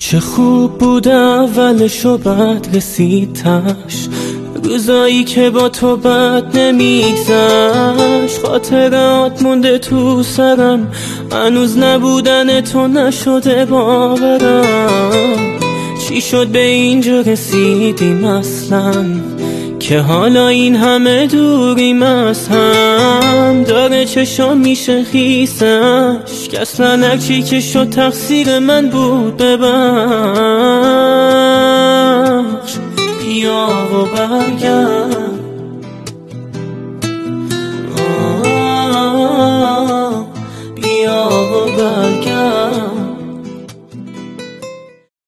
چه خوب بود اولش و بعد رسید تاش، روزایی که با تو بد نمیگذشت. خاطرات مونده تو سرم، هنوز نبودن تو نشده باورم. چی شد به اینجا رسیدیم اصلا، که حالا این همه دوریم از هم. داره چشام میشه خیسش، که اصلا هرچی که شد تقصیر من بود ببن.